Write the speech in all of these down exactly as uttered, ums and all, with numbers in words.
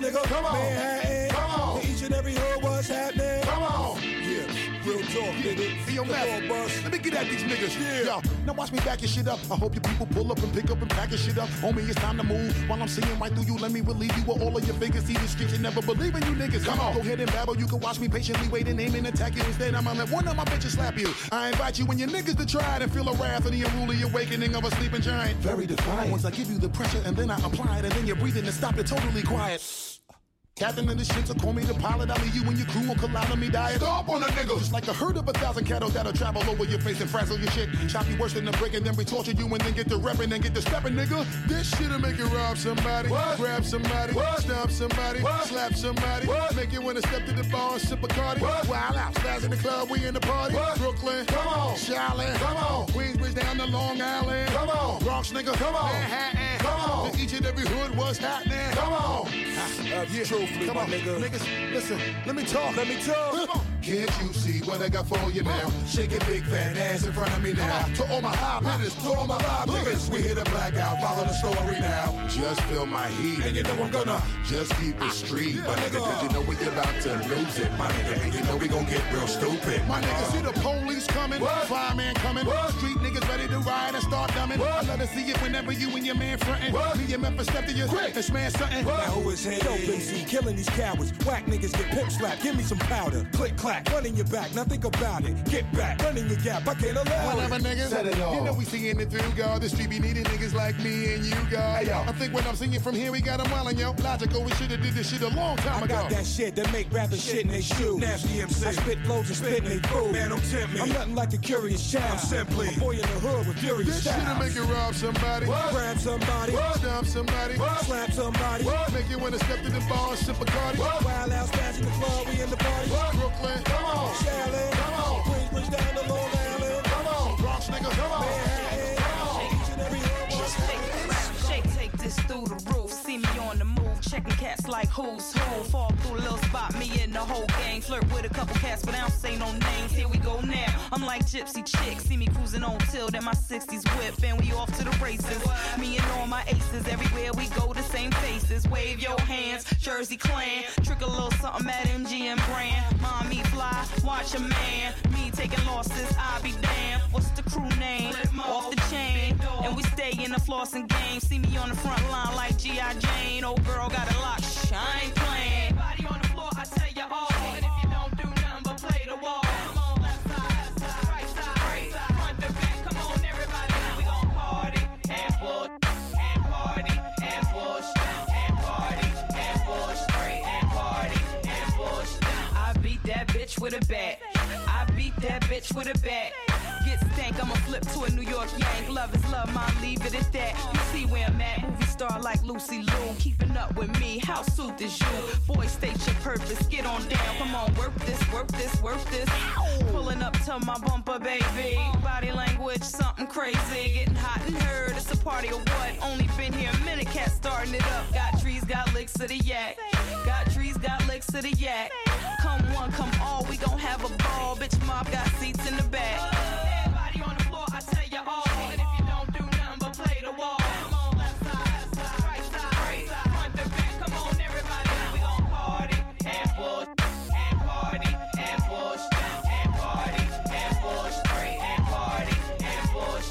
nigga. Come on. Manhattan. Come on. To each and every hood, what's happening? Come on. Yeah, real talk, nigga. Hey, yo, man, let me get at these niggas. Yeah. Yo, now watch me back your shit up. I hope you people pull up and pick up and pack your shit up. Homie, it's time to move. While I'm seeing right through you, let me relieve you with all of your figures. See the streets, you never believe in you niggas. Come on, go ahead and babble. You can watch me patiently wait and aim and attack you. Instead, I'ma let one of my bitches slap you. I invite you and your niggas to try it and feel the wrath of the unruly awakening of a sleeping giant. Very defiant. Once I give you the pressure and then I apply it and then you're breathing and stop it totally quiet. Captain in the shit, so call me the pilot. I'll leave you and your crew will collide on me diet. Stop on the niggas. Just like a herd of a thousand cattle that'll travel over your face and frazzle your shit. Chop you worse than the break and then we torture you and then get the reppin' and get the steppin', nigga. This shit'll make you rob somebody, what? Grab somebody, what? Stomp somebody, what? Slap somebody, what? Make you wanna step to the bar and sip a Cardi. What? Wild out, spaz in the club, we in the party. What? Brooklyn, come on. Shaolin, come on. Queensbridge down to Long Island, come on. Bronx, nigga, come on. Manhattan, come on. To each and every hood, what's happening? Come on. Uh, yeah. Truthfully, come on, nigga. Niggas, listen, let me talk, let me talk. Can't you see what I got for you now? Shake your big fat ass in front of me now. To all my high hitters, to all my live niggas, we hit a blackout, follow the story now. Just feel my heat, and you know I'm gonna just keep it street, my nigga, cause you know we about to lose it, my nigga, and you know we gon' get real stupid. My nigga, see the police coming, what? Fireman coming, what? Street niggas ready to ride and start dumbing. What? I love to see it whenever you and your man frontin'. What? Me and Memphis step to you, quick, and smash something. What? Now who is he? Yo, B C, killing these cowards. Whack niggas get pimp slapped. Give me some powder. Click clack, run in your back. Now think about it. Get back, run in your gap. I can't allow Whatever, it. Niggas, set it off. You know we seeing it through, God. The street be needing niggas like me and you, God. Hey, yo. I think when I'm singing from here, we got them wildin', yo. Logical, we shoulda did this shit a long time I ago. I got that shit that make rappers shit in they shoes. Nasty M C. I spit flows and spit in they food. Man, don't tempt me. I'm nothing like a curious child. I'm simply a boy in the hood with furious this styles. This shit'll make you rob somebody. What? Grab somebody. What? Stomp somebody. What? Slap somebody. What? Make you wanna step to the bar and sip a Cardi. What? Wild out, spaz in the club, we in the party. What? Brooklyn, come on. Shaolin, come on. Queensbridge down to Long Island, come on. Bronx, nigga, come on. Manhattan, come on. Each and every hood, what's happening? Shake, take this through the roof. See me on the move, checking cats like who's who. Fall through a little spot, me and the whole gang. Flirt with a couple cats, but I don't say no names. Here we go now. I'm like gypsy chicks. See me cruising on tilt in my sixties whip, and we off to the races. Me and all my aces, everywhere we go, the same faces. Wave your hands, Jersey Clan. Trick a little something at M G M brand. Mommy fly, watch a man. Me taking losses, I be damned. What's the crew name? Off the chain. And we stay in the flossing game. See me on the front line like G I Jane. Old girl got it locked, I ain't playing. Everybody on the floor, I tell you all. And if you don't do nothing but play the wall, come on, left side, left side, right side, right side, front to back. Come on, everybody, we gon' party and bull, and party and bush, and party and bush, straight and party and bush. I beat that bitch with a bat. I beat that bitch with a bat. Get stank, I'ma flip to a New York Yank. Love is love, mom, leave it at that. You see where I'm at, movie star like Lucy Liu. Keeping up with me, how sooth is you? Boy, state your purpose, get on down. Come on, work this, work this, work this. Pulling up to my bumper, baby. Body language, something crazy. Getting hot and heard, it's a party or what? Only been here a minute, cat starting it up. Got trees, got licks of the yak. Got trees, got licks of the yak. Come one, come all, we gon' have a ball. Bitch, mob got seats in the back. Everybody on the floor, I tell you all. And if you don't do nothing but play the wall, come on, left side, left side, right side, right side, front to back. Come on, everybody, we gon' party and bush, and party and bush, and party and bush, straight and party and bush.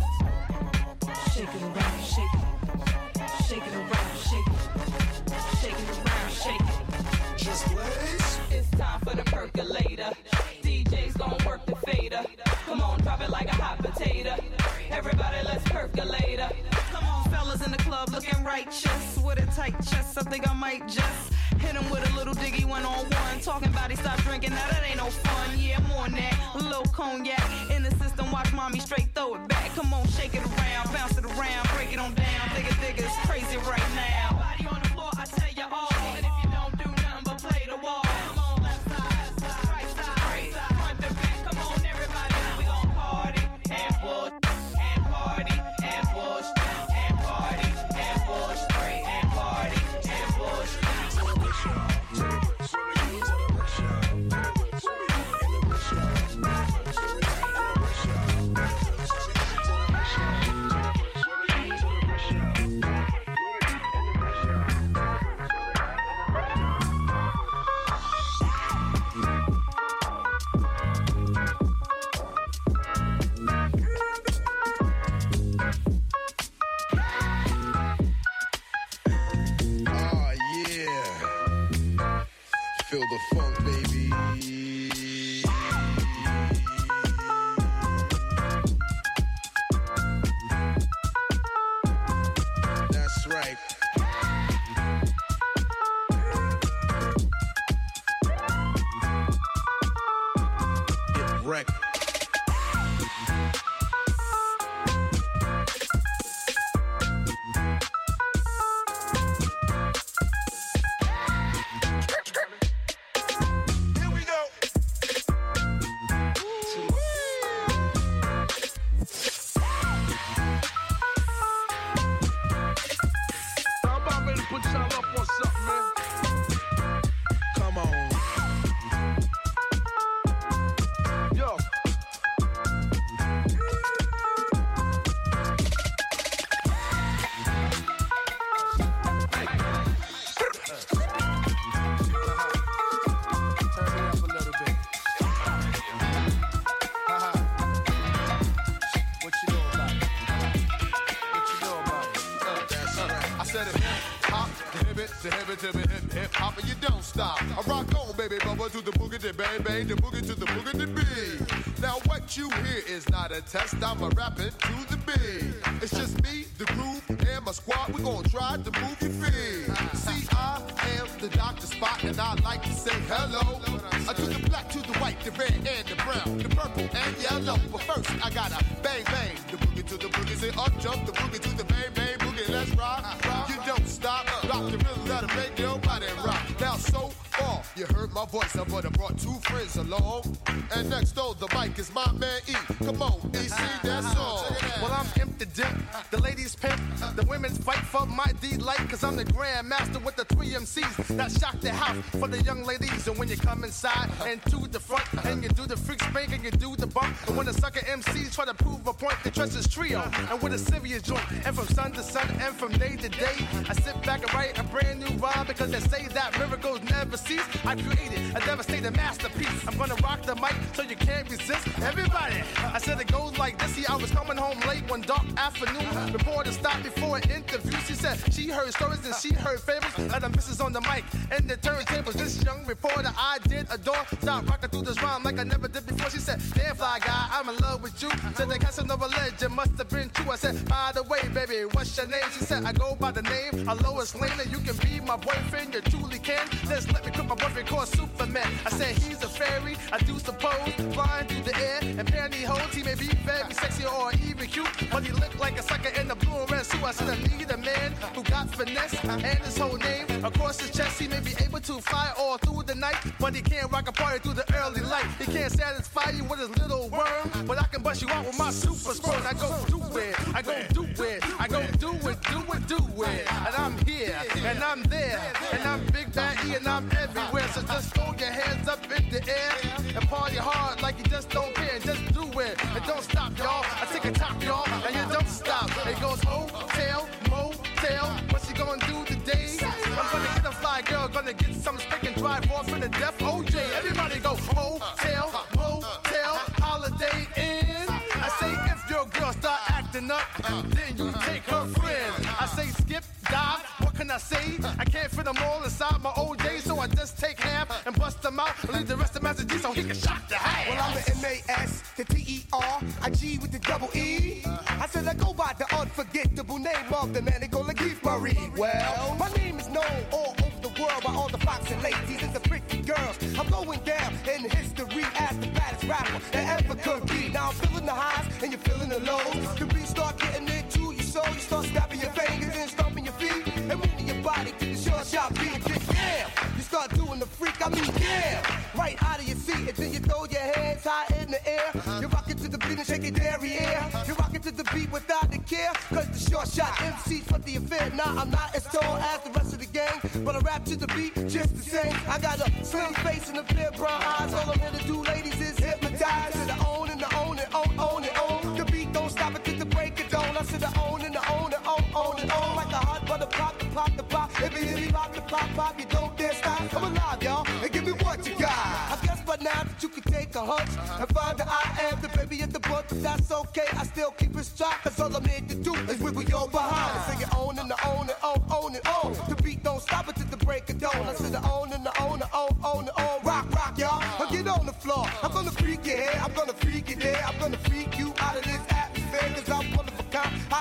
Shake it around, shake it, shake it around, shake it, shake it around, shake it. Just blaze. It's time for the percolator. D J's gon' work the fader. Come on, drop it like a hot potato. Everybody, let's percolate her. Come on, fellas in the club looking righteous. With a tight chest, I think I might just hit him with a little diggy one on one. Talking about he stopped drinking, now that ain't no fun. Yeah, I'm on that. A little cognac in the system, watch mommy straight throw it back. Come on, shake it around, bounce it around, break it on down. Think it, think it's crazy right now. Everybody on the floor, I tell you all. And if you don't do nothing but play the wall, come on, left side, left side, right side, right side, front to back. Come on, everybody, we gon' party and bush, and party and bush, and party and bush, straight and party and bush. Feel the funk, baby. That's right. Get wrecked. Bang, the boogie to the boogie to be. Now what you hear is not a test, I'm a rapping to the beat. It's just me, the groove, and my squad, we gon' try to move your feet. See, I am the Doctor Spot, and I like to say hello. I do the black to the white, the red and the brown, the purple and yellow. But first, I gotta bang, bang, the boogie to the boogie, say up jump, the boogie to the bang, bang, boogie, let's rock. You don't stop, rock the rhythm that'll make your body rock. Now so far, you heard my voice, I but I brought two friends along. And next on the mic is my man E. Come on, E, sing that song. Well, I'm Imp the Dip, the ladies pimp, the women's fight for my delight, cause I'm the grand master with the three M Cs that shock the house for the young ladies. And when you come inside and to the front, and you do the freak spank and you do the bump, and when the sucker M Cs try to prove a point, they trust this trio, and with a serious joint, and from sun to sun, and from day to day, I sit back and write a brand new rhyme, because they say that miracles never cease. I created a devastating masterpiece. I'm gonna rock the mic so you can't resist. Everybody, I said it goes like this. See, I was coming home late one dark afternoon. Reporter stopped before an interview. She said she heard stories and she heard favors. And the missus on the mic and the turntables. This young reporter I did adore. Start rocking through this rhyme like I never did before. She said, damn fly guy, I'm in love with you. Said the Casanova legend must have been true. I said, by the way, baby, what's your name? She said, I go by the name of Lois Lane. And you can be my boyfriend, you truly can. Just let me cook my boyfriend called Superman. I said, he's a fairy, I do suppose, flying through the air in pantyhose. He may be very sexy or even cute, but he look like a sucker in the blue and red suit. I said, I need a man who got finesse and his whole name across his chest. He may be able to fly all through the night, but he can't rock a party through the early light. He can't satisfy you with his little worm, but I can bust you out with my super sperm. I go do it, I go do it, I go do it, do it, do it. And I'm here, and I'm there, and I'm Big Bad E, and I'm everywhere. So just throw your hands up in the air and party hard like you just don't care. Just do it, and don't stop, y'all. I take a top, y'all, and you don't stop. It goes hotel, motel, what you gonna do today? I'm gonna get a fly girl, gonna get some stick and drive off in the death O J. Everybody go hotel, motel, holiday inn. I say if your girl start acting up, then you take her friend. I say skip, dive, what can I say? I can't fit them all inside my O J, so I just take half and bust them out. Leave the rest of Master G so he can shock the house. Well, I'm the M A S, the T E R, I G with the double E. I said I go by the unforgettable name of the man they call Keith Murray. Well, my name is known all over the world by all the foxy ladies and the pretty girls. I'm going down in history as the baddest rapper that ever could be. Now I'm feeling the highs and you're feeling the lows. The beat start getting into your soul. You start snapping your fingers and stomping your feet and moving your body to the short shot beat. And get damn, you start doing the freak. I mean damn, right out of your seat and then you throw your hands high in the air. You're rocking to the beat and shake your derriere. You're rocking to the beat without the care. Cause the short shot M C's for the affair. Now I'm not as tall as the rest of the gang, but I rap to the beat just the same. I got a slim face and a pair of brown eyes. All I'm here to do, ladies, is hypnotize. To the own and the own and own, own and own. The beat don't stop until the break of dawn. I said the own and the own and own, own and own. Like the hot butter pop, the pop, the pop. If you hear me pop, the pop, pop, you don't dare stop. I'm alive, y'all, and give me what you got. I guess by now that you can take a hunch and find that I am the baby of the book, but that's okay. I still keep it straight, cause all I'm here to do is wiggle your behind. I say you own and the own and own, own and own. The beat don't stop until the break of dawn. I said the own and the own and own, own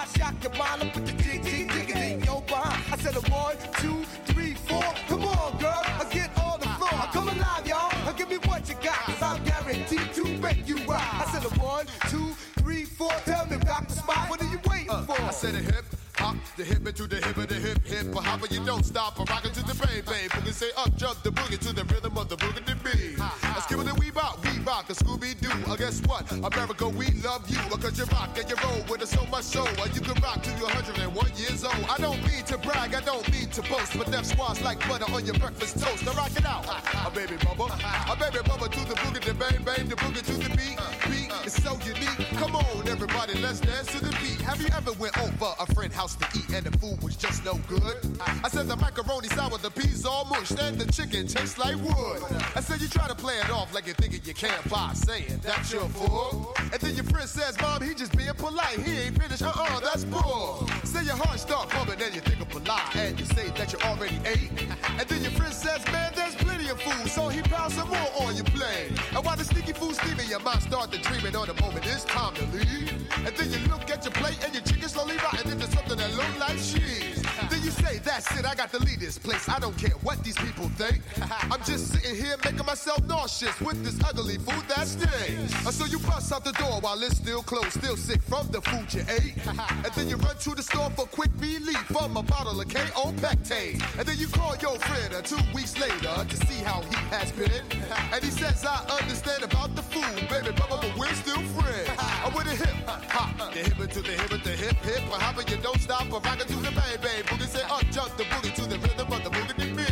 shock your mind up with the jig, jig, jiggity, yo, behind. I said a one, two, three, four. Come on, girl, I get on the floor. Come alive, y'all. Give me what you got, cause I'm guaranteed to make you rock. I said a one, two, three, four. Tell me, rock the spot. What are you waiting uh, for? I said a hip. Hop the hip into the hip of the hip hip. But how you don't stop, I'm rocking to the bang bang. Boogie say up, jump the boogie to the rhythm of the boogie to be. Let's give it a wee bop, we rock a Scooby Doo. Uh, guess what? America, we love you because you rock and you roll with us so much so. Uh, you can rock till you're one hundred and one years old. I don't mean to brag, I don't mean to boast, but Def Squad's like butter on your breakfast toast. Now rock it out, a baby bubba, a baby bubba to the boogie to bang bang, the boogie to the beat. Beat is so unique. Come on, everybody, let's dance to the beat. Have you ever went over a friend's house to eat and the food was just no good? I said the macaroni sour, the peas all mushed, and the chicken tastes like wood. I said you try to play it off like you're thinking you can't buy, saying that's your fool. And then your friend says, Mom, he just being polite, he ain't finished, uh-uh, that's bull. Say your heart start pumping and you think of a lie, and you say that you already ate. And then your friend says, man, there's plenty of food, so he pounds some more on your plate. And while the sneaky food steaming, your mind start to dreaming on the moment it's time to leave. And then you look at your plate and your chicken slowly rotting into something that look like cheese. Then you say, that's it, I got to leave this place. I don't care what these people think. I'm just sitting here making myself nauseous with this ugly food that stinks. Uh, so you bust out the door while it's still closed, still sick from the food you ate. And then you run to the store for quick relief from a bottle of K O Pectate. And then you call your friend uh, two weeks later to see how he has been. And he says, I understand about the food, baby, brother, but we're still friends. I'm with a hip hop, the hip to the hip, the hip hip. But how about you don't stop or rock it to the bang bang. Boogie say up, jump the boogie to the rhythm of the boogie to me.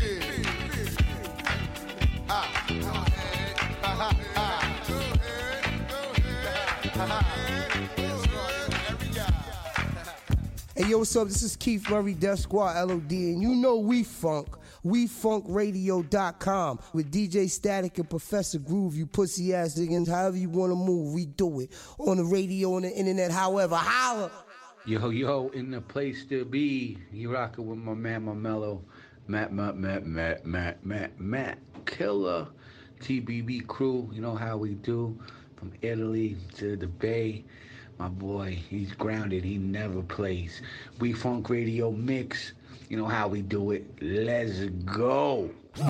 Ah, go ahead, ah, ah. Go ahead, go ahead. Hey, yo, what's up? This is Keith Murray, Def Squad, L O D, and you know we funk. we funk radio dot com with D J Static and Professor Groove, you pussy ass niggas. However you want to move, we do it. On the radio, on the internet, however, holla. Yo, yo, in the place to be. You rockin' with my man, my mellow, Matt, Matt, Matt, Matt, Matt, Matt, Matt, Killer, T B B crew. You know how we do. From Italy to the Bay. My boy, he's grounded. He never plays. We Funk Radio Mix. You know how we do it. Let's go.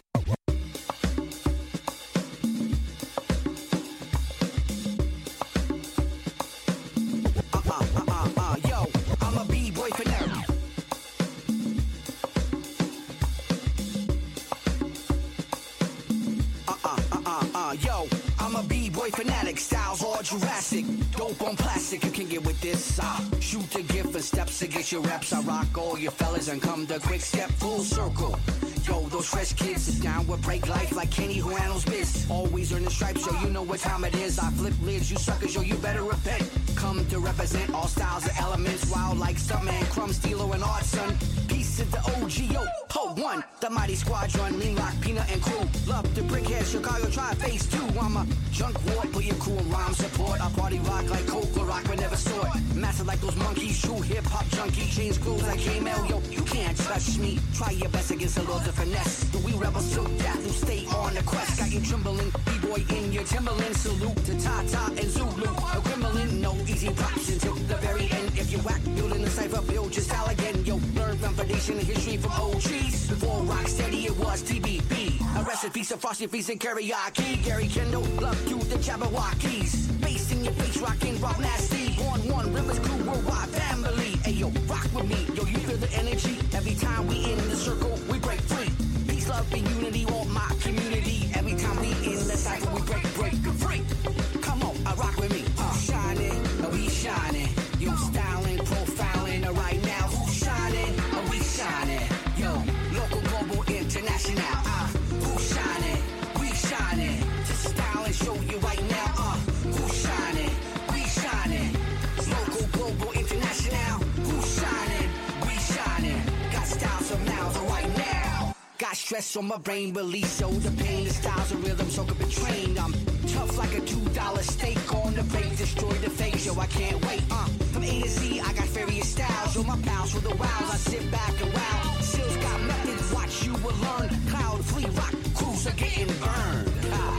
Jurassic, dope on plastic, you can get with this. Uh, shoot the gift and steps to get your reps. I rock all your fellas and come the quick step full circle. Yo, those fresh kids sit down with break life like Kenny who handles biz. Always earning stripes, so you know what time it is. I flip lids, you suckers, yo, you better repent. Come to represent all styles and elements. Wild like Stuntman, Crumb, Steeler, and Artson. Peace to the O G, yo, ho, one. The mighty squadron, Lean Rock, Peanut, and crew. Love the brickhead, Chicago, try phase two. I'm a junk war, put your crew in rhyme support. I party rock like Coca rock, but never saw it. Massive like those monkeys, true hip-hop junkie. Change clothes like K-Mel, yo, you can't touch me. Try your best against the Lord of finesse. But we rebels till death, who stay on the quest. Got you trembling, B-boy in your Timberland. Salute to Tata and Zulu. A Gremlin, no easy props until the very end. If you whack, building the cipher, build your style again. Yo, learn from foundation and history from O Gs. Before Rocksteady, it was T B B. A recipe of frosty feast and karaoke. Gary Kendall, love you, the Jabberwockies. Bass in your face, rockin' rock nasty. One, one, Rivers crew, worldwide family. Hey, yo, rock with me. Yo, you feel the energy? Every time we in the circle, we break free. Peace, love, and unity, all my community. Every time we in the cycle, we break, break free. Come on, uh, rock with me. Uh, shining, uh, we shining. Yo, styling, profiling, uh, right now. Who's shining? Uh, we shining. Yo, local, global, international. Uh, who's shining? We shining. To style and show you right now. Uh, who's shining? We shining. Local, global, international. Who's shining? We shining. Got style, so now, so right now. Got stress on my brain, release, so the pain, the styles and rhythm, so could be trained. I'm tough like a two dollar steak on the plate, destroy the fake, yo, I can't wait. Uh, from A to Z, I got various styles, yo, my pals for the wows, I sit back and wow. Seals got methods, watch you will learn. Cloud, flea, rock, crews are getting burned. Uh,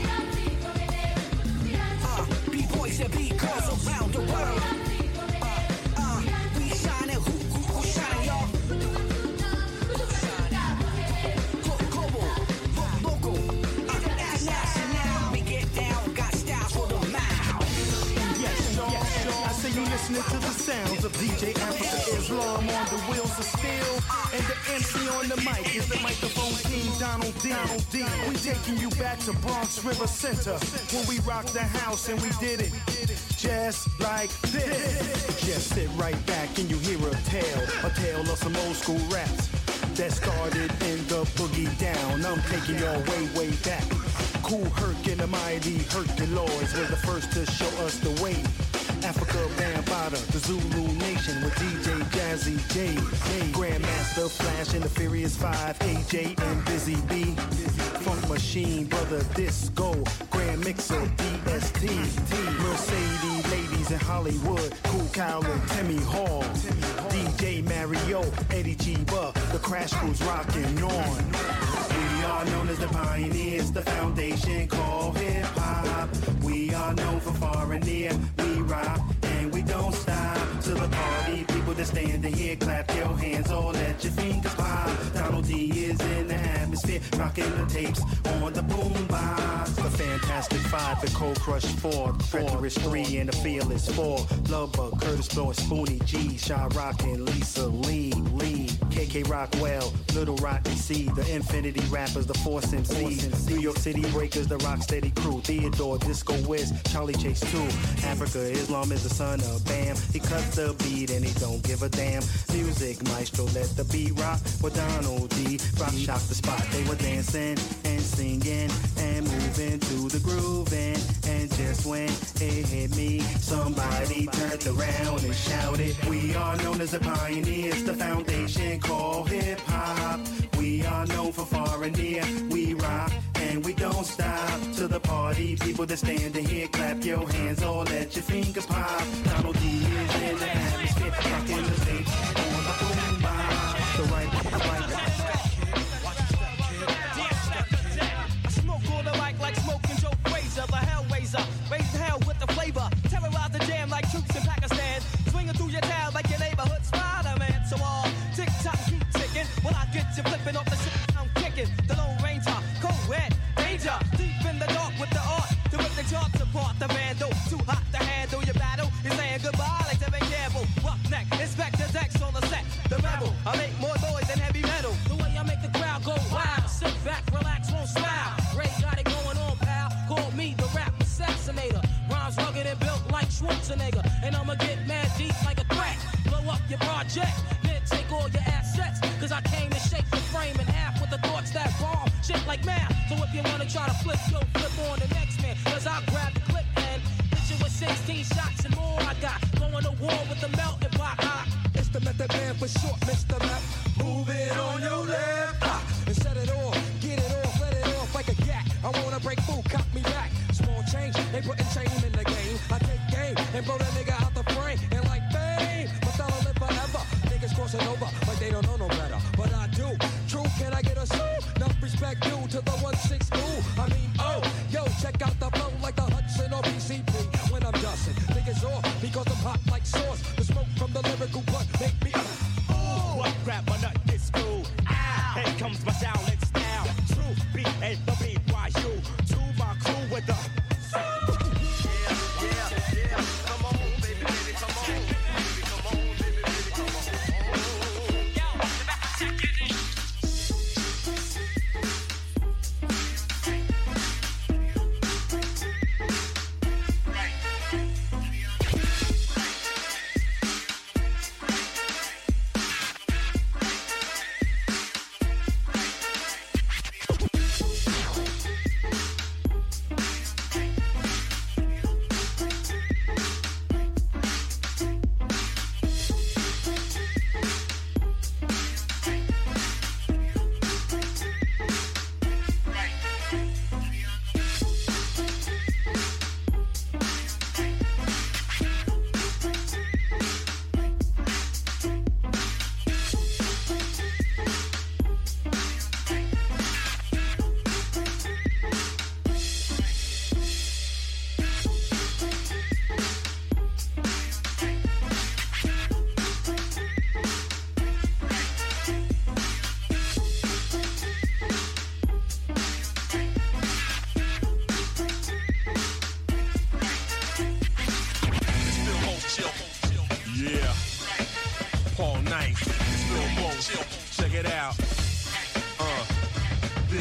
uh, B-boys and B-girls around the world. Uh, uh, we shine Islam on the wheels of steel, and the M C on the mic is the microphone king Donald D. Donald D. We taking you back to Bronx River Center when we rocked the house and we did it just like this. Just sit right back and you hear a tale, a tale of some old school raps that started in the boogie down. I'm taking y'all way, way back. Cool Herc and the mighty Herculoids was the first to show us the way. Africa Bambaataa, the Zulu Nation with D J Jazzy J, Grandmaster Flash and the Furious Five, A J and Busy B, Funk Machine, Brother Disco, Grand Mixer, D S T, Mercedes, Ladies in Hollywood, Cool Cow and Timmy Hall, D J Mario, Eddie Chiba, the Crash Crew's rocking on. We are known as the pioneers, the foundation called hip-hop. We are known for far and near, we rock and we don't stop. To the party, people that standing here, clap your hands or let your fingers pop. Donald D is in the atmosphere, rocking the tapes on the boombox. The Fantastic Five, the Cold Crush Four, the Treacherous Three, and the Fearless Four. Lovebug, Curtis Blow, Spoonie G, Shy Rock and Lisa Lee, Lee, K K Rockwell, Little Rocky C, the Infinity Rappers, the Force M Cs, New York City Breakers, the Rocksteady Crew, Theodore, Disco Wiz, Charlie Chase two. Africa, Islam is the son of Bam. He cuts the beat and he don't give a damn. Music maestro, let the beat rock with Donald D. Rock shocked the spot. They were dancing and singing and moving to the grooving. And just when it hit me, somebody turned around and shouted, we are known as the pioneers, the foundation called hip hop. We are known for far and near, we rock and we don't stop. To the party, people that stand here, clap your hands or let your fingers pop. Donald D is in the atmosphere, rocking the tape on the boombox. The right, the right. I smoke all the mic like smoking Joe Frazier, the Hellraiser, raise the hell with the flavor, terrorize the jam like troops in Pakistan, swinging through your town like your neighborhood Spider-Man. So all tick tock keep ticking, when I get you flipping off the shit I'm kicking. The Lone Ranger, co-ed, danger, deep in the dark with the art to rip the charts apart. The vandal, too hot to handle your battle. He's saying goodbye like Devin Gamble. Roughneck, Inspector Dex on the set. The rebel, I make more noise than heavy metal. The way I make the crowd go wild. Sit back, relax, won't smile. Ray got it going on, pal. Call me the rap assassinator. Rhymes rugged and built like Schwarzenegger. And I'ma get mad deep like a crack. Blow up your project, then take all your assets. Cause I came to shake the frame in half with the thoughts that bomb. Shit like math. So if you wanna try to flip, yo, flip on the next man. Cause I grab the clip and hit you with sixteen shots and more I got. Going to war with the melting pot. It's the Method Man for short, Mister Map. Move it on your left. Ah, and set it off, get it off, let it off like a gat. I wanna break food, cop me back. Small change, they putting change in the game. I take game and blow that nigga out the frame. And like fame, my style will live forever. Niggas crossing over like they don't know no better. But I do. True, can I get a sue? Enough respect due to the one six ooh. I mean, oh, yo, check out the flow like the Hudson or B C P. When I'm dusting, niggas off because I'm hot like sauce. The smoke from the lyrical blunt make me ooh. What grab my nut this cool? Ah, here comes my Shaolin style. True, B A W Y U. To my crew with the.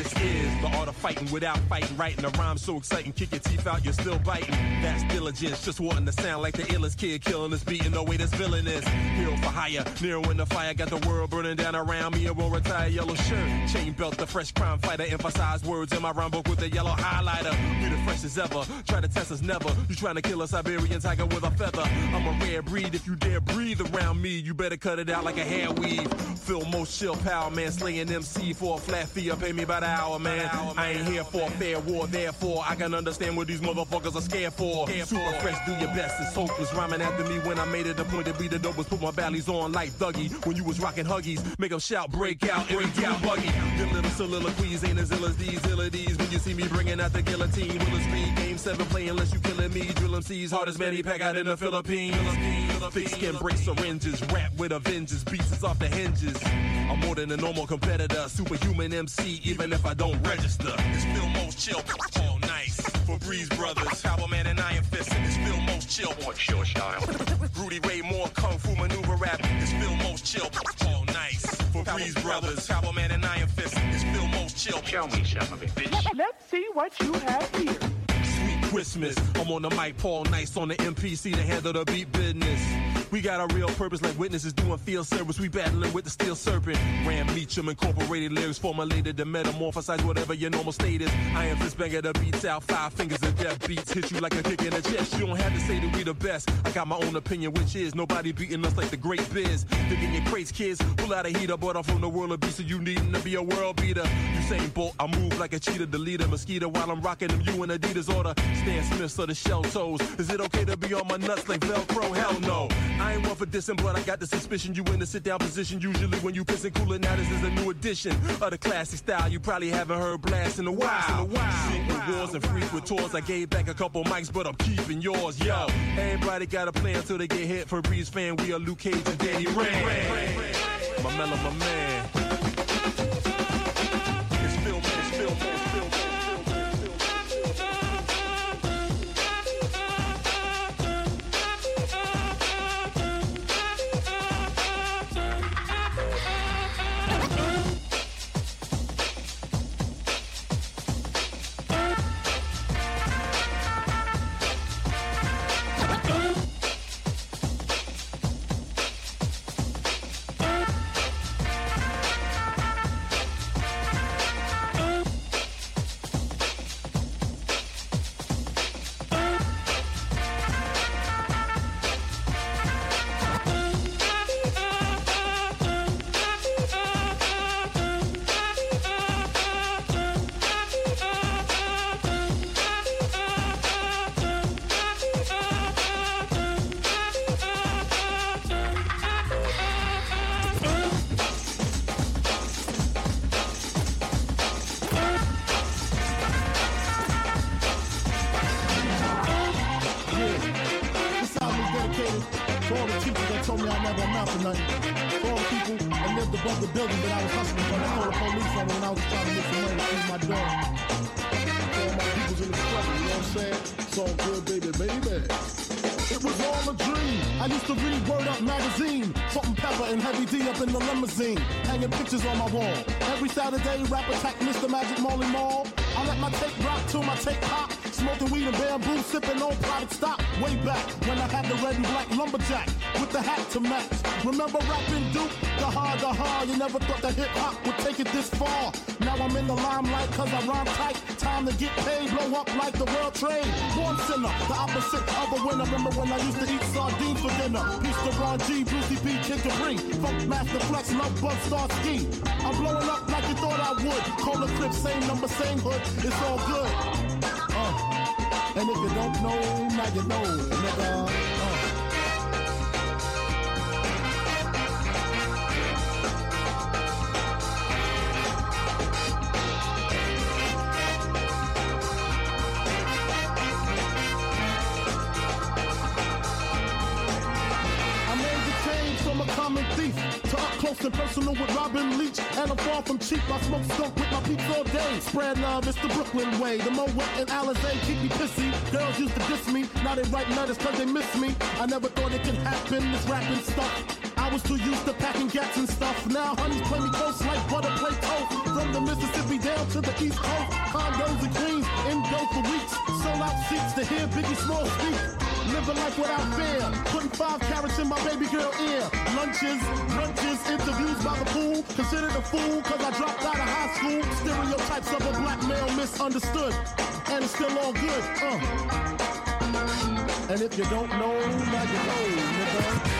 This is the art of fighting without fighting. Writing a rhyme so exciting, kick your teeth out, you're still biting. That's diligence, just wanting to sound like the illest kid killing this beat in no way this villain is. Hero for hire, near in the fire, got the world burning down around me. I won't retire, yellow shirt, chain belt, the fresh crime fighter. Emphasize words in my rhyme book with a yellow highlighter. We the freshest ever, try to test us never. You trying to kill a Siberian tiger with a feather. I'm a rare breed, if you dare breathe around me, you better cut it out like a hair weave. Feel most chill power, man, slaying M C for a flat fee, pay me by the hour, man. I ain't here for a fair war, therefore I can understand what these motherfuckers are scared for. Super fresh, do your best, it's hopeless. Rhyming after me when I made it a point to be the dopest. Put my valleys on like Dougie when you was rocking Huggies. Make them shout, break out, break out, buggy. Your little soliloquies ain't as ill as these, ill as these. When you see me bringing out the guillotine, Willis Reed, game seven, play unless you killing me. Drill M Cs, hardest man he pack out in the Philippines. Thick skin, break syringes, rap with a vengeance, beats is off the hinges. I'm more than a normal competitor, superhuman M C, even if I don't register. It's Phil Most Chill, all nice. For Breeze Brothers, Cowboy Man and Iron Fist, and it's Phil Most Chill. What's your style? Rudy Ray Moore, Kung Fu Maneuver Rap, it's Phil Most Chill, all nice. For Breeze Brothers, Cowboy Man and Iron Fist, it's Phil Most Chill. Show me some of it, bitch. Let's see what you have here. Christmas, I'm on the mic, Paul Nice on the M P C to handle the beat business. We got a real purpose like witnesses doing field service. We battling with the steel serpent. Ram Meacham incorporated lyrics formulated to metamorphosize whatever your normal state is. Iron Fist banger the beats out, five fingers of death beats. Hit you like a kick in the chest. You don't have to say that we the best. I got my own opinion, which is nobody beating us like the great Biz. Digging your crates, kids. Pull out a heater, but I'm from the world of beats, so you needin' to be a world beater. Usain Bolt, I move like a cheetah, the leader, mosquito while I'm rocking them. You and Adidas order. Stan Smiths or the shell toes. Is it okay to be on my nuts like Velcro? Hell no. I ain't one for dissing, but I got the suspicion you in the sit down position. Usually when you pissing cooler, now this is a new edition of the classic style. You probably haven't heard blast in a while. In a while. Secret wars and frequent tours. I gave back a couple mics, but I'm keeping yours. Yo, everybody got a plan till they get hit. For Breeze fan, we are Luke Cage and Danny Rand. My mellow, my man. It's Phil, it's Phil, it's Phil. Hanging pictures on my wall. Every Saturday, rap attack Mister Magic Molly Mall. I let my tape rock till my tape pop. Smoking weed and bamboo, sipping on private stock. Way back when I had the red and black lumberjack with the hat to match. Remember rapping Duke? The hard, the hard. You never thought that hip hop would take it this far. Now I'm in the limelight cause I rhyme tight. Time to get paid, blow up like the world trade. Born sinner, the opposite of a winner. Remember when I used to eat sardines for dinner? Peace to Ron G, Brucey B, Kid Capri. Funk Master Flex, Love Bug, Star Ski. I'm blowing up like you thought I would. Cola Clip, same number, same hood. It's all good. Uh, and if you don't know, now you know, nigga. Uh. Close and personal with Robin Leach, and I'm far from cheap. I smoke skunk with my peeps all day. Spread love, it's the Brooklyn way. The Moet and Alizé keep me pissy. Girls used to diss me, now they write letters cause they miss me. I never thought it could happen, this rapping stuff. I I was too used to packing gats and stuff. Now honeys play me close like butter play toast. From the Mississippi down to the East Coast, condos in Queens, in go for weeks. Sold out seats to hear Biggie Smalls speak. Living life without fear, putting five carats in my baby girl ear. Lunches, brunches, interviews by the pool. Considered a fool cause I dropped out of high school. Stereotypes of a black male misunderstood. And it's still all good, uh. And if you don't know, now you know, nigga.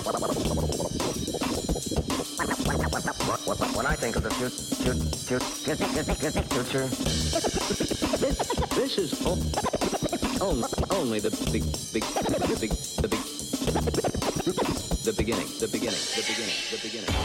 When I think of the future, future, this is only, only the big, big, the big, the big, the beginning, the beginning, the beginning, the beginning.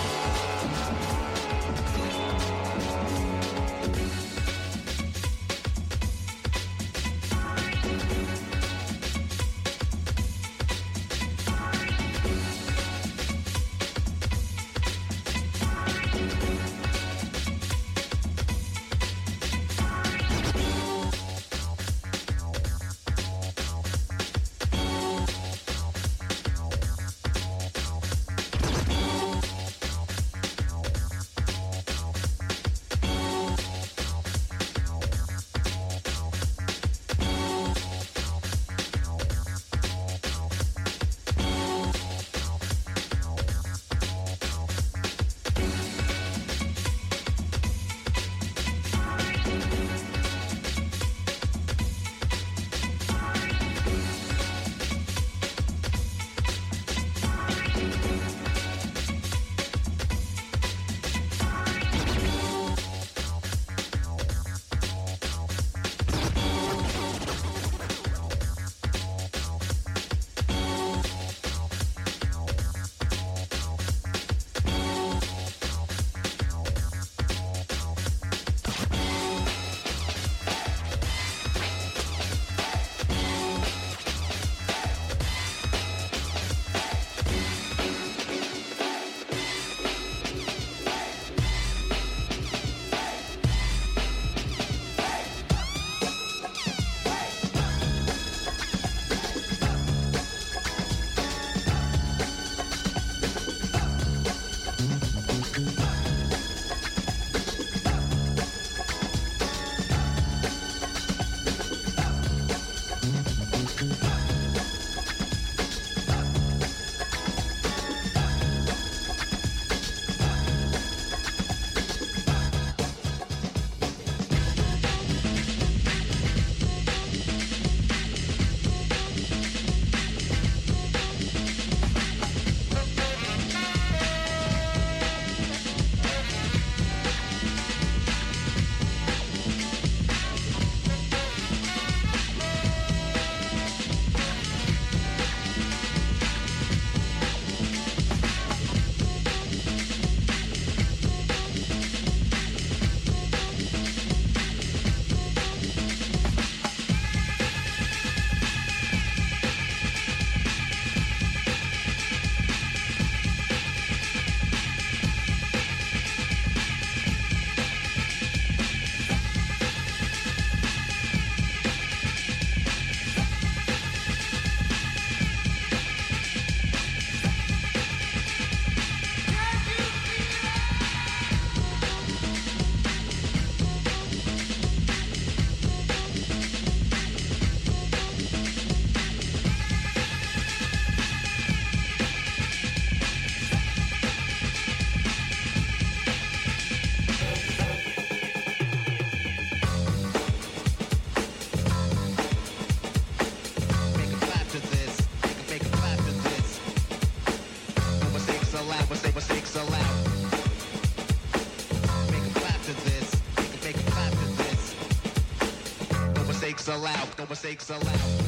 Allowed, no mistakes allowed.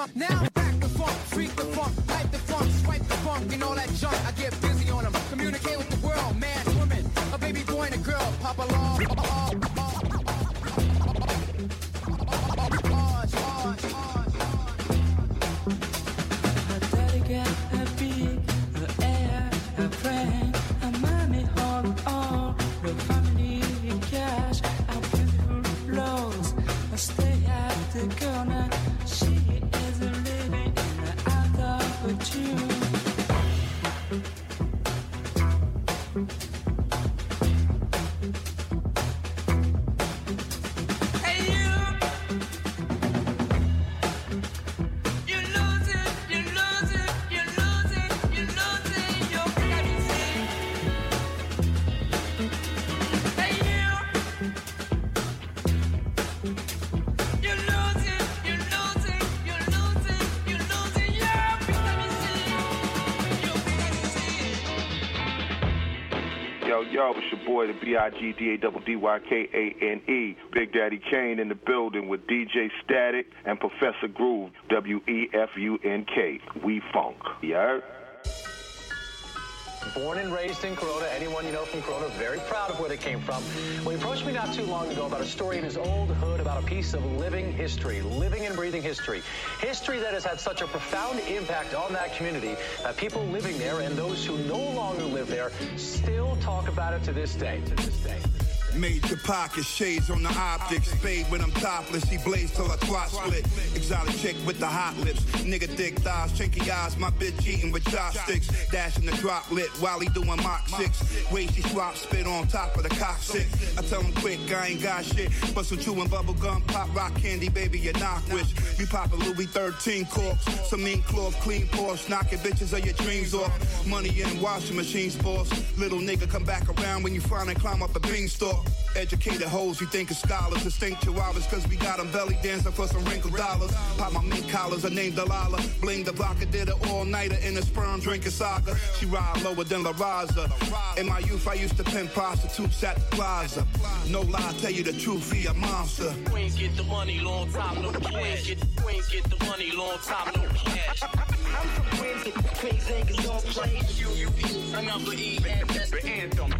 Now back the funk, treat the funk, light the funk, swipe the funk, and all that junk. I get busy on them. Communicate with the world, man, woman, a baby boy and a girl. Pop along. Yo, it's your boy, the B I G D A D D Y K A N E, Big Daddy Kane in the building with D J Static and Professor Groove, W E F U N K. We funk. You heard? Born and raised in Corona, anyone you know from Corona, very proud of where they came from. Well, he approached me not too long ago about a story in his old hood about a piece of living history, living and breathing history. History that has had such a profound impact on that community that people living there and those who no longer live there still talk about it to this day, to this day. Major pockets, shades on the optics. Spade when I'm topless, he blazed till I twat split. Exotic chick with the hot lips. Nigga thick thighs, chinky eyes, my bitch eating with chopsticks. Dashing the drop lit while he doing Mach six. Way she swap spit on top of the coccyx. I tell him quick, I ain't got shit. But some chewing bubble gum, pop rock candy, baby, you knock wish. You pop a Louis thirteen corks. Some mean cloth, clean Porsche. Knocking bitches of your dreams off. Money in washing machine sports. Little nigga come back around when you finally climb up a beanstalk. Educated hoes, you think of scholars. Distinct chihuahuas, cause we got them belly dancing for some wrinkled dollars. Pop my mink collars, her name Delilah. Bling the vodka, did an all-nighter in a sperm drinking saga. She ride lower than La Raza. In my youth, I used to pimp prostitutes at the plaza. No lie, tell you the truth, he a monster. Queens get the money, long time, no cash. Get, Queens get the money, long time, no cash. I'm from Queens, the Queens niggas don't play. You, you, you, another E, the anthem.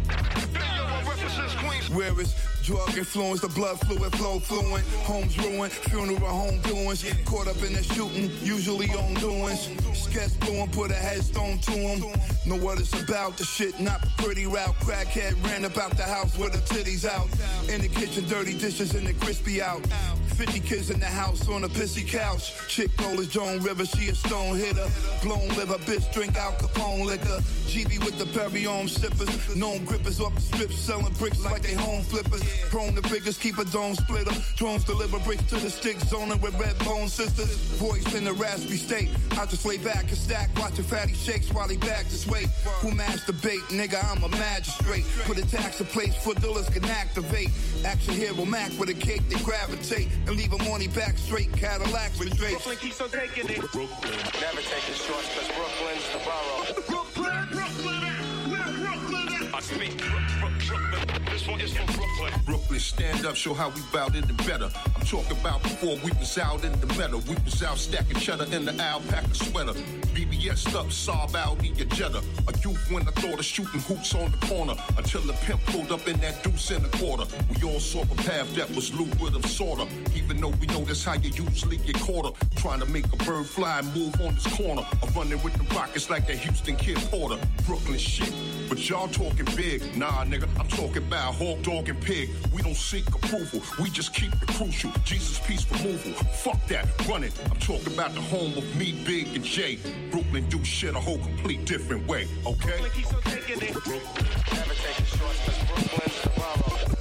Where is drug influence, the blood fluid flow fluent, homes ruined, funeral home doings, caught up in the shooting, usually on doings, sketch blowing, put a headstone to him, know what it's about, the shit not the pretty route, crackhead ran about the house with her titties out, in the kitchen dirty dishes and the crispy out, fifty kids in the house on a pissy couch, chick roll is Joan River, she a stone hitter, blown liver, bitch drink Al Capone liquor, G B with the Perry on sippers, known grippers off the strips, selling bricks like they home flippers. Prone to figures, keep a dome splitter. Drones deliver bricks to the stick, zoning with red bone sisters. Voice in the raspy state. I just lay back and stack, watching fatty shakes while he back this way. Who masturbate? Nigga, I'm a magistrate. Put a tax in place for dealers can activate. Action hero Mac with a cake, they gravitate. And leave them on he back straight. Cadillacs with Drake. Brooklyn keeps on taking it. Brooklyn. Never taking shorts, cause Brooklyn's the borough. Brooklyn, Brooklyn, where Brooklyn at? I speak Brooklyn. This one is from Brooklyn. Brooklyn, stand up, show how we bout it and better. I'm talking about before we was out in the meadow. We was out stacking cheddar in the alpaca sweater. B B S up, sob out in your Jetta. A youth when I thought of shooting hoops on the corner. Until the pimp pulled up in that deuce in a quarter. We all saw a path that was lucrative, sorta. Even though we know that's how you usually get caught up. Trying to make a bird fly and move on this corner. I'm running with the Rockets like a Houston Kid Porter. Brooklyn shit. But y'all talking big. Nah, nigga, I'm talking about hawk, dog, and pig. We don't seek approval. We just keep it crucial. Jesus, peace, removal. Fuck that. Run it. I'm talking about the home of me, Big, and Jay. Brooklyn do shit a whole complete different way, okay? Brooklyn keeps on taking it. Brooklyn. Never taking shorts, cause Brooklyn's the borough.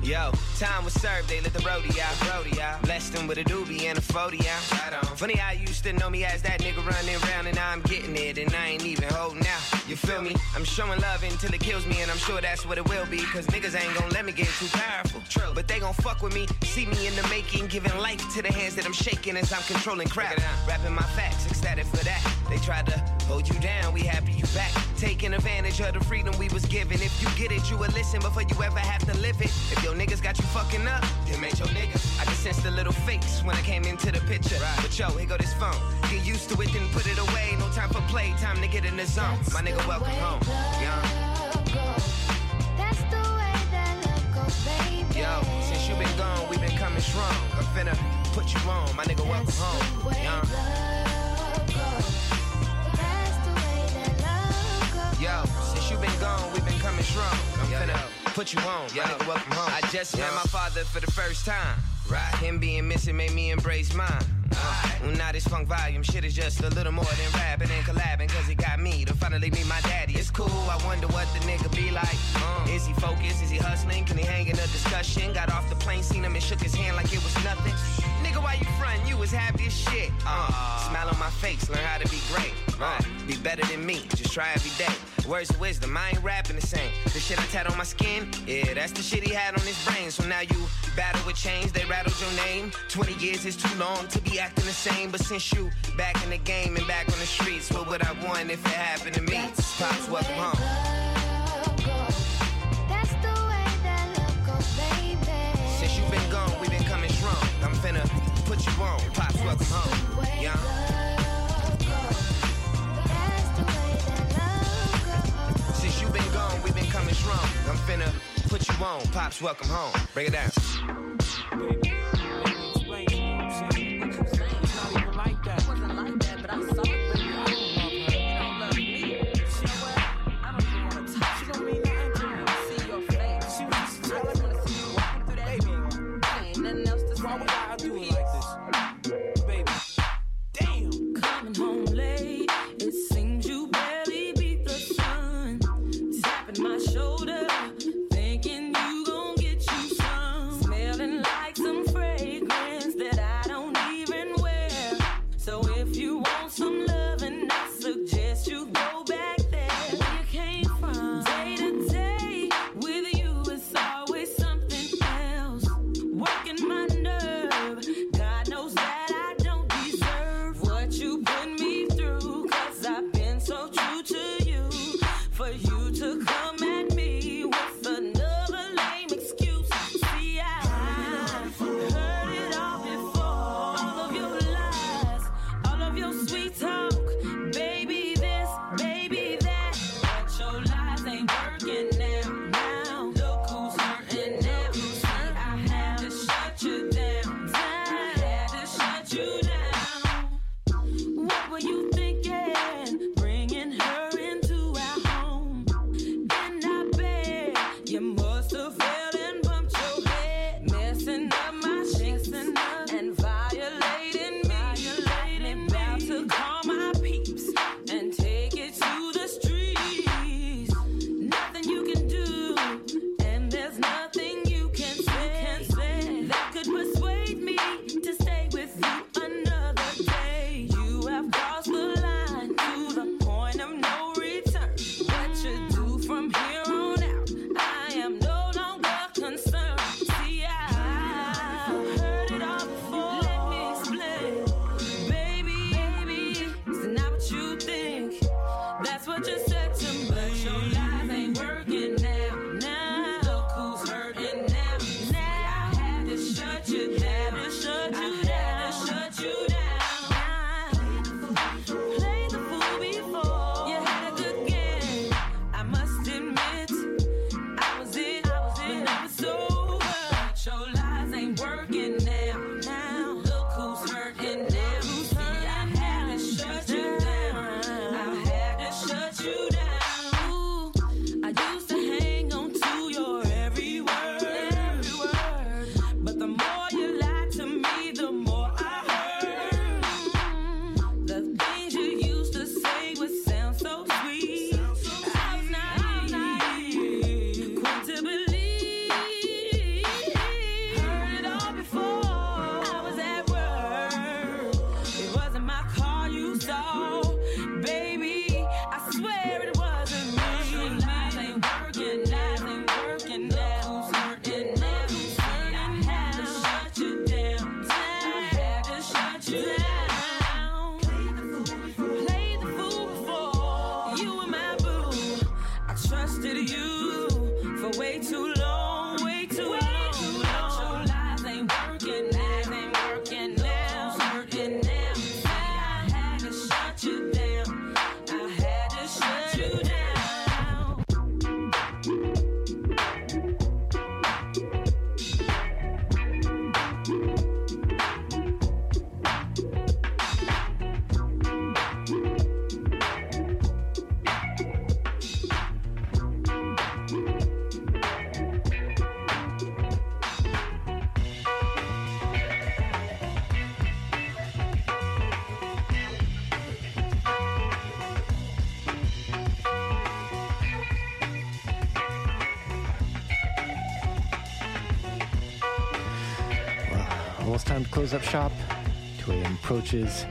Yo, time was served, they let the roadie out, roadie out. Blessed them with a doobie and a forty out. Right on. Funny how you used to know me as that nigga running around, and now I'm getting it, and I ain't even holding out. You feel me? I'm showing love until it kills me, and I'm sure that's what it will be, cause niggas ain't gon' let me get too powerful. True. But they gon' fuck with me, see me in the making, giving life to the hands that I'm shaking as I'm controlling crap. Rapping my facts, ecstatic for that. They tried to hold you down, we happy you back. Taking advantage of the freedom we was given. If you get it, you will listen before you ever have to live it. If your niggas got you fucking up, then make your niggas. I can sense the little fakes when I came into the picture. Right. But yo, here go this phone. Get used to it, then put it away. No time for play, time to get in the zone. My nigga, welcome home. Young. That's the way that love goes, baby. Yo, since you been gone, we been coming strong. I'm finna put you on. My nigga, welcome home. Young. Yo, since you been gone, we been coming strong. I'm yo, finna yo. put you on. My nigga, welcome home. I just yo. met my father for the first time. Right. Him being missing made me embrace mine. Uh, well, now this funk volume shit is just a little more than rapping and collabing, cause he got me to finally meet my daddy. It's cool, I wonder what the nigga be like. Uh, is he focused? Is he hustling? Can he hang in a discussion? Got off the plane, seen him and shook his hand like it was nothing. Nigga, why you frontin'? You was happy as shit. Uh, smile on my face, learn how to be great. Uh, be better than me, just try every day. Words of wisdom, I ain't rapping the same. The shit I tat on my skin, yeah, that's the shit he had on his brain. So now you battle with chains, they rattled your name. twenty years is too long to be acting the same. But since you back in the game and back on the streets, what would I want if it happened to me? Pops, welcome home. That's the way that love goes, baby. Since you been gone, we been coming strong. I'm finna put you on. Pops, welcome home. Yeah. Since you been gone, we been coming strong. I'm finna put you on. Pops, welcome home. Break it down. For you to come at me you for way too long, way too long. Your lies ain't working, lies ain't working now, working now. I had to shut you down. I had to shut you down. Almost time to close up shop. two a.m. approaches.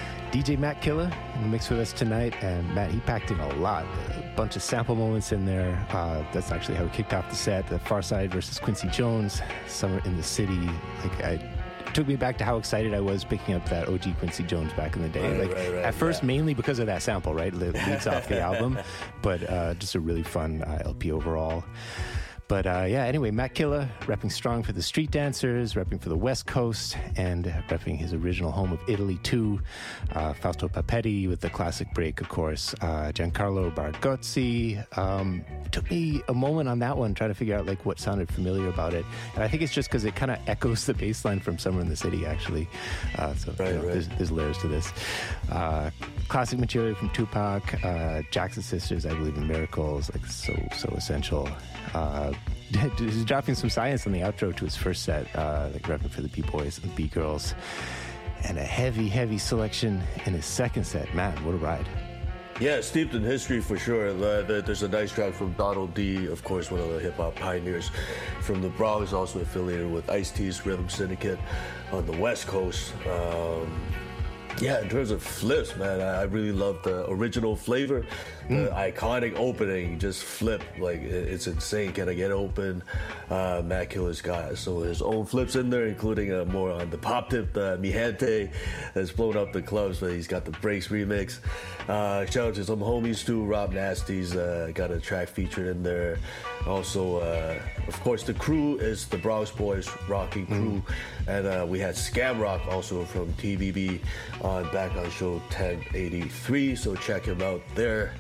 D J Matt Killer in the mix with us tonight, and Matt, he packed in a lot, a bunch of sample moments in there. Uh, that's actually how we kicked off the set. The Far Side versus Quincy Jones, Summer in the City. Like, I, it took me back to how excited I was picking up that O G Quincy Jones back in the day. Right, like right, right, at first, yeah. mainly because of that sample, right? It leads off the album, but uh, just a really fun uh, L P overall. But uh, yeah, anyway, Matt Killer, repping strong for the street dancers, repping for the West Coast, and repping his original home of Italy too. Uh, Fausto Papetti with the classic break, of course. Uh, Giancarlo Bargozzi. Um, took me a moment on that one, trying to figure out like what sounded familiar about it. And I think it's just because it kind of echoes the bass line from Summer in the City, actually. Uh, so right, you know, right. There's, there's layers to this. Uh, classic material from Tupac, uh, Jackson Sisters, I Believe in Miracles, like so, so essential. Uh, he's dropping some science on the outro to his first set, uh, like repping for the B-Boys and B-Girls. And a heavy, heavy selection in his second set. Man, what a ride. Yeah, steeped in history for sure. Uh, there's a nice track from Donald D, of course, one of the hip-hop pioneers from the Bronx, also affiliated with Ice-T's Rhythm Syndicate on the West Coast. Um, yeah, in terms of flips, man, I, I really love the original flavor. The mm. iconic opening, just flip, like it, it's insane. Can I get open? Uh, Matt Killer's got some of his own flips in there, including uh, more on the pop tip, the Mi Gente, that's blown up the clubs, but he's got the Breaks remix. Uh, shout out to some homies too. Rob Nasty's uh, got a track featured in there. Also, uh, of course, the crew is the Bronx Boys Rocking Crew, mm. and uh, we had Scam Rock also from T V B on back on show ten eighty-three. So check him out there.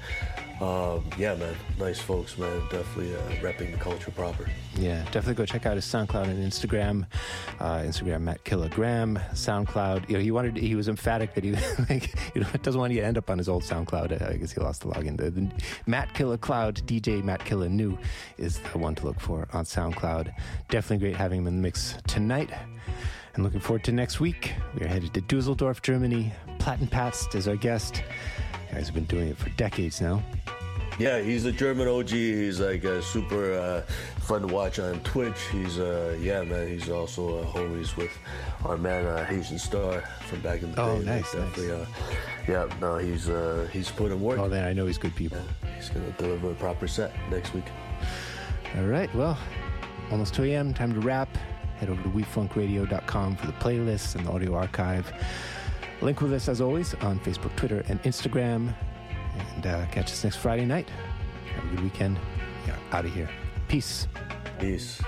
Um, yeah, man, nice folks, man. Definitely uh, repping the culture proper. Yeah, definitely go check out his SoundCloud and Instagram. Uh, Instagram, Matt Kilogram. SoundCloud, you know, he wanted, he was emphatic that he like, you know, doesn't want you to end up on his old SoundCloud. I guess he lost the login. The, the Matt Killer Cloud, D J Matt Killer New is the one to look for on SoundCloud. Definitely great having him in the mix tonight. And looking forward to next week. We are headed to Dusseldorf, Germany. Plattenpatz is our guest. You guys have been doing it for decades now. Yeah, he's a German O G. He's like uh, super uh, fun to watch on Twitch. He's, uh, yeah, man, he's also uh, homies with our man uh, Haitian Star from back in the oh, day. Nice, Definitely, nice. Uh, yeah, no, he's uh, he's put in work. Oh, then I know he's good people. Yeah, he's going to deliver a proper set next week. All right, well, almost two a.m., time to wrap. Head over to we funk radio dot com for the playlists and the audio archive. Link with us, as always, on Facebook, Twitter, and Instagram. And uh, catch us next Friday night. Have a good weekend. We are out of here. Peace. Peace.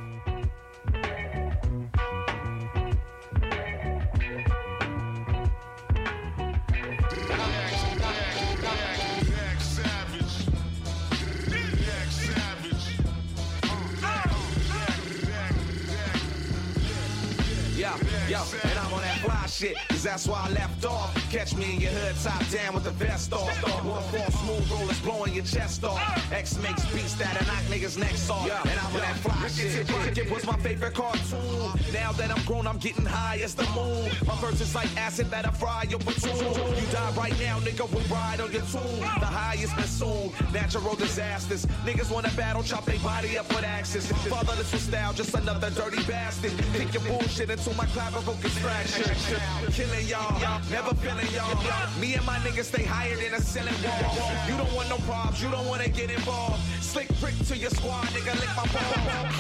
Yo, and I'm on that fly shit, cause that's why I left off. Catch me in your hood, top down with the vest off. Waterfall smooth rollers blowing your chest off. X makes beats that'll knock niggas' necks off. And I'm on that fly shit. It was my favorite cartoon. Now that I'm grown, I'm getting high as the moon. My verse is like acid that'll fry your platoon. You die right now, nigga, we'll ride on your tomb. The highest been soon. Natural disasters. Niggas wanna battle, chop they body up with axes. Fatherless with style, just another dirty bastard. Kick your bullshit into my clavicle contraction. Killing y'all, never feeling y'all. Me and my niggas stay higher than a ceiling wall. You don't want no problems, you don't wanna get involved. Slick prick to your squad, nigga, lick my ball.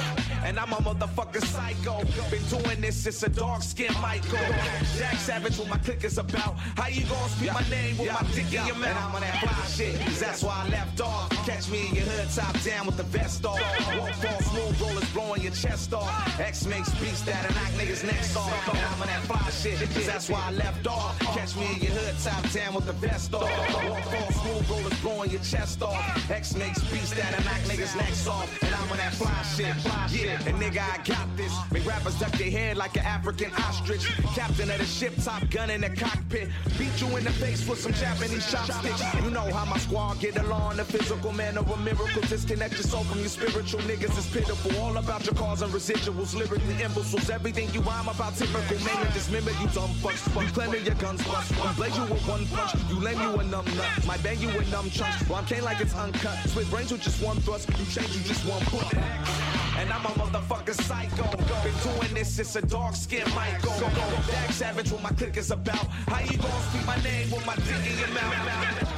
and I'm a motherfucking psycho. Been doing this since a dark skin Michael. Jack Savage, what my click is about. How you gonna speak my name with my dick in your mouth? And I'm on that fly shit, cause that's why I left off. Catch me in your hood, top down with the vest off. Walk fall, smooth rollers blowing your chest off. X makes beats that knock niggas necks off. And I'm on that fly shit, cause that's why I left off. Catch me in your hood, top down with the vest off. Walk fall, smooth rollers blowing your chest off. X makes beats that knock niggas necks off. And I'm on that fly shit, yeah. And nigga, I got this. Make rappers duck their head like an African ostrich. Captain of the ship, top gun in the cockpit. Beat you in the face with some Japanese chopsticks. You know how my squad get along. The physical man of a miracle. Disconnect your soul from your spiritual niggas. It's pitiful. All about your cars and residuals. Lyrically imbeciles. Everything you rhyme about typical. Mainly dismember you dumb fucks. You claiming your guns bust. I blaze you with one punch. You lame you a numb nut. Might bang you with numb chunks. Well, I'm cane like it's uncut. Split brains with just one thrust. You change you just one put. And I'm a motherfucking psycho. Been doing this since a dark skin Michael. Jack Savage, what my click is about. How you gonna speak my name with my dick in your mouth?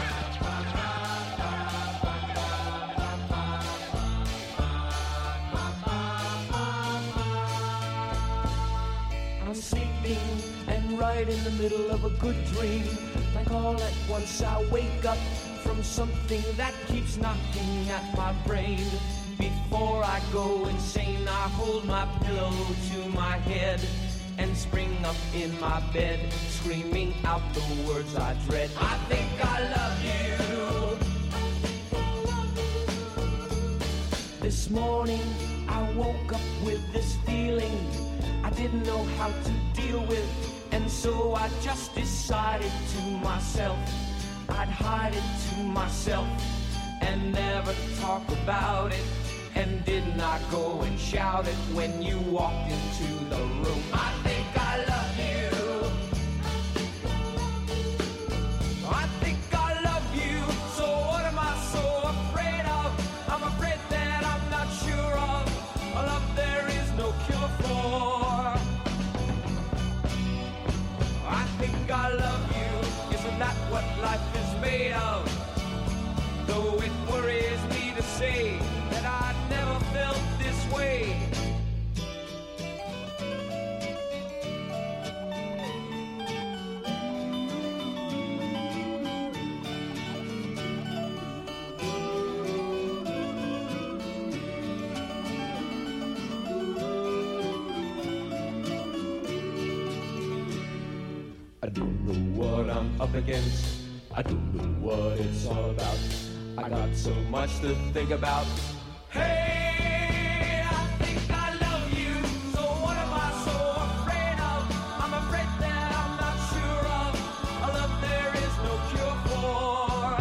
I'm sleeping and right in the middle of a good dream. Like all at once I wake up from something that keeps knocking at my brain. Before I go insane, I hold my pillow to my head and spring up in my bed, screaming out the words I dread. I think I love you. This morning I woke up with this feeling I didn't know how to deal with, and so I just decided to myself I'd hide it to myself and never talk about it. And did not go and shout it when you walked into the room. I think I love you. I think I love you. So what am I so afraid of? I'm afraid that I'm not sure of a love there is no cure for. I think I love you. Isn't that what life is made of? Though it worries me to say that I never felt this way. I don't know what I'm up against. I don't know what it's all about. I got so much to think about. Hey, I think I love you. So what am I so afraid of? I'm afraid that I'm not sure of a love there is no cure for.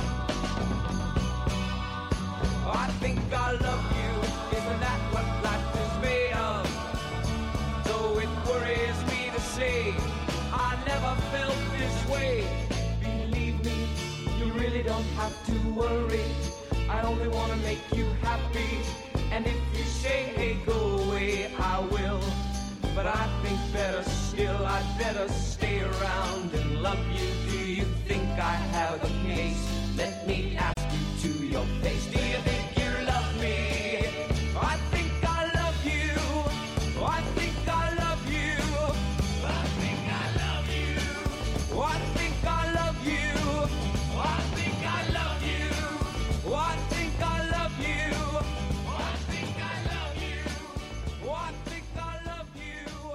I think I love you. Isn't that what life is made of? Though it worries me to say I never felt this way. Believe me, you really don't have to worry. I only want to make you happy. And if you say, hey, go away, I will. But I think better still, I'd better stay around and love you. Do you think I have a case? Let me ask you to your face. Do you think you love me? I think I love you. I think I love you. I think I love you. I think I love you. I think I love you. I think I love you. I think I love you. I think I love you.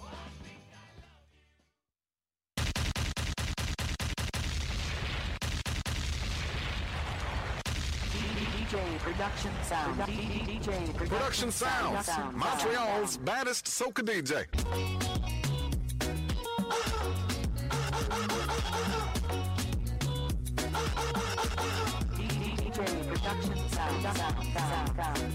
D J Production Sound. D J Production Sounds. Montreal's baddest soca D J. D J Production Sound. Sound. Sound. Sound.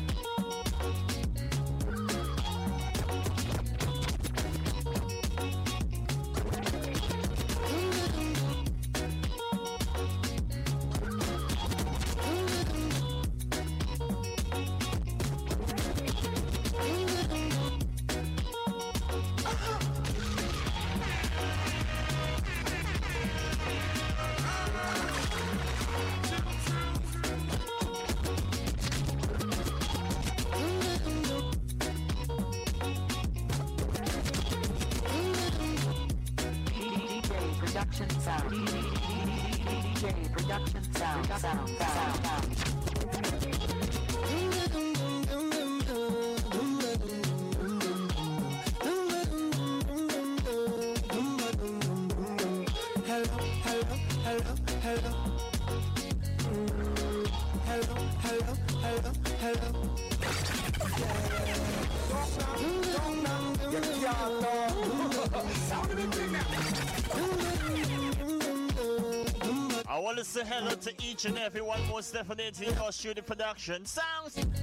production sound. D J production sound. Sound. Sound. Hello, hello, hello, hello. Hello, hello, hello, hello. I want to say hello to each and everyone, most definitely in our studio production sounds.